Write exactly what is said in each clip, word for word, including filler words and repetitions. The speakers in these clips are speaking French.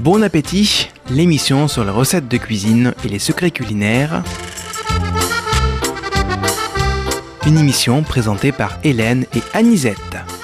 Bon appétit, l'émission sur les recettes de cuisine et les secrets culinaires. Une émission présentée par Hélène et Anisette.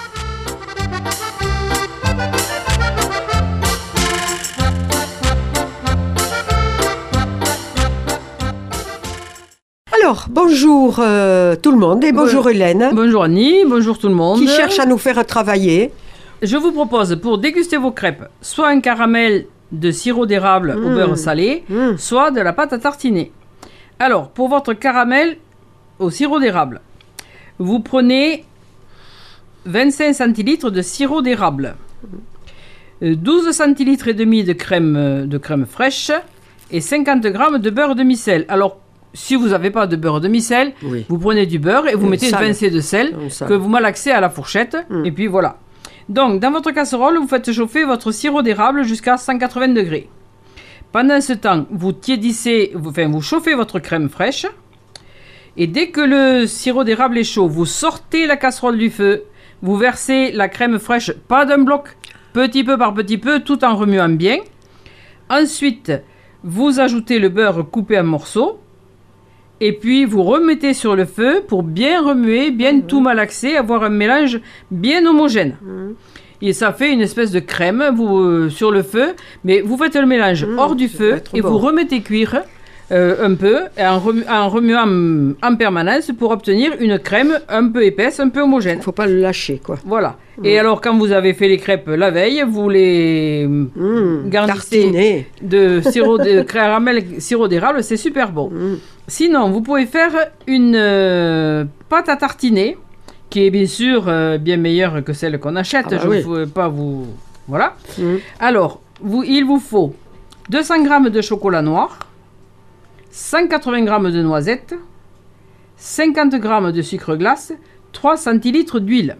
Alors, bonjour euh, tout le monde et bonjour Bon, Hélène. Bonjour Annie, bonjour tout le monde. Qui cherche à nous faire travailler. Je vous propose pour déguster vos crêpes, soit un caramel de sirop d'érable Mmh. au beurre salé, Mmh. soit de la pâte à tartiner. Alors, pour votre caramel au sirop d'érable, vous prenez vingt-cinq centilitres de sirop d'érable, douze centilitres et demi de crème, de crème fraîche et cinquante grammes de beurre demi-sel. Alors, si vous n'avez pas de beurre demi-sel, Oui. vous prenez du beurre et vous Une mettez sale. une pincée de sel Une sale. que vous malaxez à la fourchette. Mm. Et puis voilà. Donc, dans votre casserole, vous faites chauffer votre sirop d'érable jusqu'à cent quatre-vingts degrés. Pendant ce temps, vous tiédissez, vous, enfin, vous chauffez votre crème fraîche. Et dès que le sirop d'érable est chaud, vous sortez la casserole du feu. Vous versez la crème fraîche, pas d'un bloc, petit peu par petit peu, tout en remuant bien. Ensuite, vous ajoutez le beurre coupé en morceaux. Et puis, vous remettez sur le feu pour bien remuer, bien mmh. tout malaxer, avoir un mélange bien homogène. Mmh. Et ça fait une espèce de crème vous, euh, sur le feu. Mais vous faites le mélange mmh, hors du feu et bon. Vous remettez cuire euh, un peu en, remu en remuant en permanence pour obtenir une crème un peu épaisse, un peu homogène. Il ne faut pas le lâcher, quoi. Voilà. Mmh. Et alors, quand vous avez fait les crêpes la veille, vous les mmh, garnissez de sirop de caramel, sirop d'érable, c'est super bon. Mmh. Sinon, vous pouvez faire une euh, pâte à tartiner, qui est bien sûr euh, bien meilleure que celle qu'on achète. Ah bah Je ne oui. veux pas vous... Voilà. Mmh. Alors, vous, il vous faut deux cents grammes de chocolat noir, cent quatre-vingts grammes de noisettes, cinquante grammes de sucre glace, trois centilitres d'huile.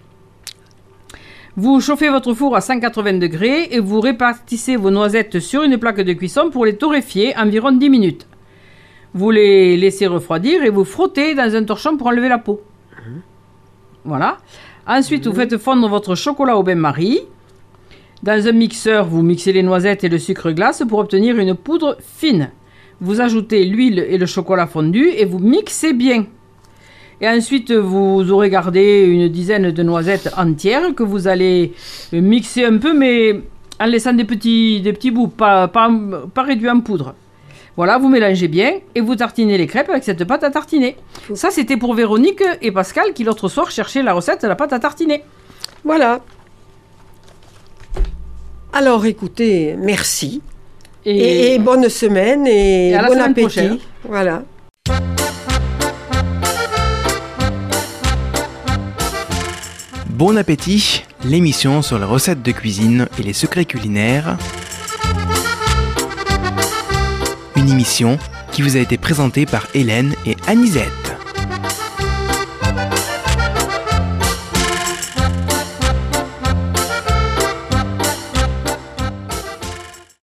Vous chauffez votre four à cent quatre-vingts degrés et vous répartissez vos noisettes sur une plaque de cuisson pour les torréfier environ dix minutes. Vous les laissez refroidir et vous frottez dans un torchon pour enlever la peau. Mmh. Voilà. Ensuite, mmh. vous faites fondre votre chocolat au bain-marie. Dans un mixeur, vous mixez les noisettes et le sucre glace pour obtenir une poudre fine. Vous ajoutez l'huile et le chocolat fondu et vous mixez bien. Et ensuite, vous aurez gardé une dizaine de noisettes entières que vous allez mixer un peu, mais en laissant des petits, des petits bouts, pas, pas, pas réduits en poudre. Voilà, vous mélangez bien et vous tartinez les crêpes avec cette pâte à tartiner. Ça, c'était pour Véronique et Pascal qui, l'autre soir, cherchaient la recette de la pâte à tartiner. Voilà. Alors, écoutez, merci. Et, et, et bonne semaine et, et bon appétit. Prochaine. Voilà. Bon appétit, l'émission sur les recettes de cuisine et les secrets culinaires. Une émission qui vous a été présentée par Hélène et Anisette.